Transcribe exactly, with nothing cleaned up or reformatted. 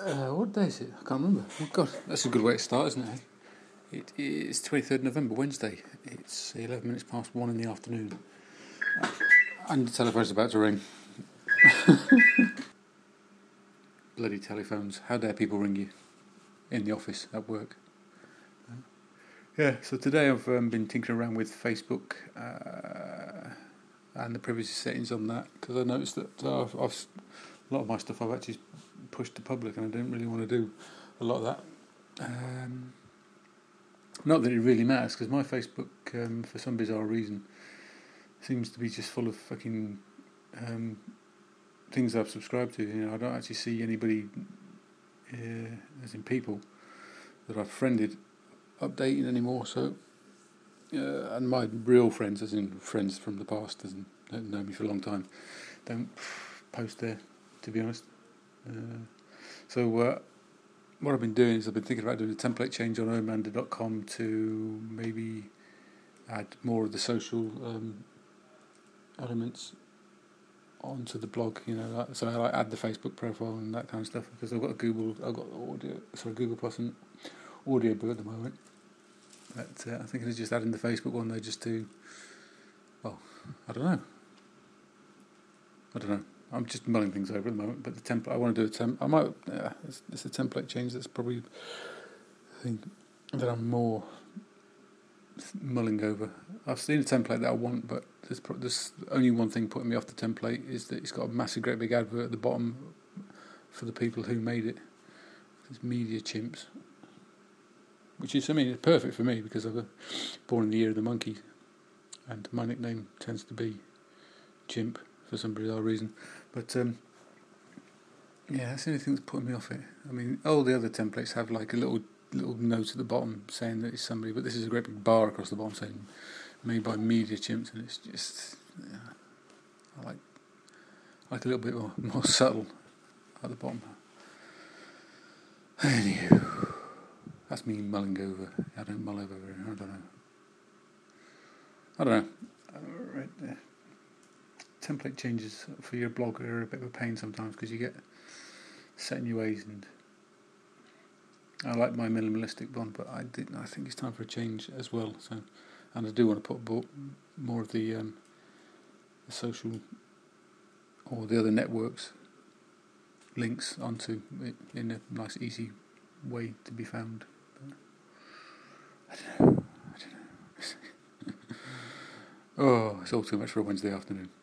Uh, what day is it? I can't remember. Oh God, that's a good way to start, isn't it? It is twenty-third of November, Wednesday. It's eleven minutes past one in the afternoon. And the telephone's about to ring. Bloody telephones. How dare people ring you in the office, at work? Yeah, so today I've um, been tinkering around with Facebook uh, and the privacy settings on that, because I noticed that uh, I've, I've, a lot of my stuff I've actually pushed to public, and I don't really want to do a lot of that. Um, not that it really matters, because my Facebook, um, for some bizarre reason, seems to be just full of fucking um, things I've subscribed to. You know, I don't actually see anybody, uh, as in people, that I've friended updating anymore. So, uh, and my real friends, as in friends from the past, as in don't know me for a long time, don't post there, to be honest. Uh, so, uh, what I've been doing is I've been thinking about doing a template change on omanda dot com to maybe add more of the social um, elements onto the blog. You know, like, so I like add the Facebook profile and that kind of stuff, because I've got a Google, I've got audio, sorry, Google Plus and Audiobook at the moment. But uh, I think it's just adding the Facebook one there just to, well, I don't know. I don't know. I'm just mulling things over at the moment. But the template, I want to do a temp. I might. Uh, it's, it's a template change that's probably the thing that I'm more mulling over. I've seen a template that I want, but there's, pro- there's only one thing putting me off the template is that it's got a massive, great big advert at the bottom for the people who made it. It's Media Chimps, which is, I mean, it's perfect for me because I was born in the year of the monkey, and my nickname tends to be Chimp for some bizarre reason. But um, yeah, that's the only thing that's putting me off it. I mean, all the other templates have like a little little note at the bottom saying that it's somebody, but this is a great big bar across the bottom saying made by Media Chimps, and it's just, yeah, I like I like a little bit more, more subtle at the bottom. Anywho, that's me mulling over. I don't mull over. I don't know. I don't know. Uh, right there. Template changes for your blog are a bit of a pain sometimes, because you get set in your ways, and I like my minimalistic one, but I did. I think it's time for a change as well. So, and I do want to put more of the, um, the social or the other networks links onto it in a nice, easy way to be found. But I don't know. I don't know. Oh, it's all too much for a Wednesday afternoon.